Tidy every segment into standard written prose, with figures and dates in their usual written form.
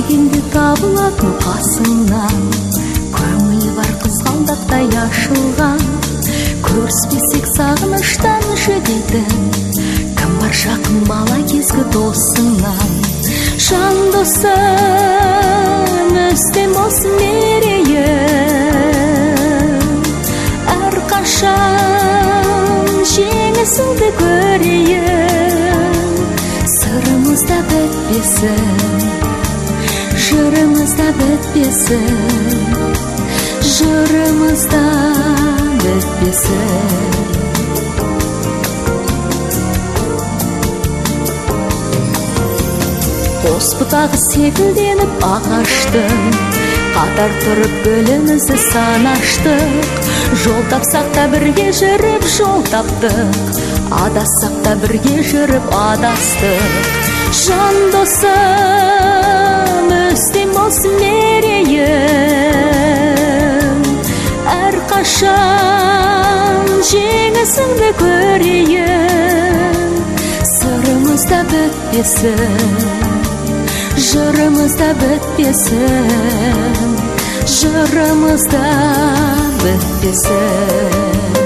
іздегенде табылатын қасыңнан, көңілі бар қызғалдақтай ашылған. Көріспесек сағыныштан жүдейтін, кім бар жақын бала кезгі досыңнан. Жан досым, өстем болсын мерейім, әрқашан жеңісіңді көрейін. Сырымызда бітпесін, жырымызда бітпесін, жырымызда бітпесін. Қос бұтағы секілденіп ағаштың, қатар тұрып гүлімізді санаштық. Жол тапсақ та бірге жүріп жол таптық, адассақ та бірге жүріп адастық. Жан досым, өстем болсын мерейім, әрқашан жеңісіңді көрейін. Сырымызда бітпесін, жырымызда бітпесін, жырымызда бітпесін.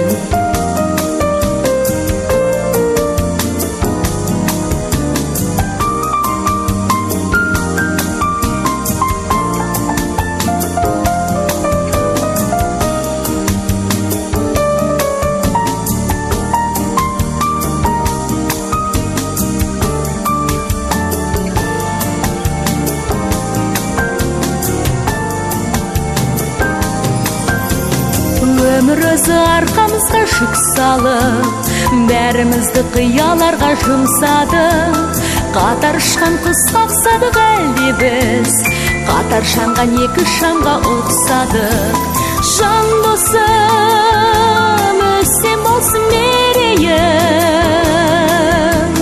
Өмір өзі арқамызға жүк салып, бәрімізді қияларға жұмсады. Қатар ұшқан құсқа ұқсадық әлде біз, қатар жанған екі шамға ұқсадық. Жан досым, өстем болсын мерейім,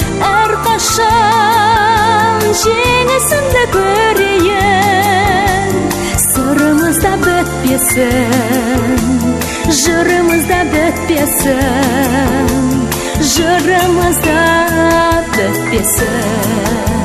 әрқашан жеңісіңді көрейін. Сырымызда бітпесін, жырымызда бітпесін, жырымызда бітпесін.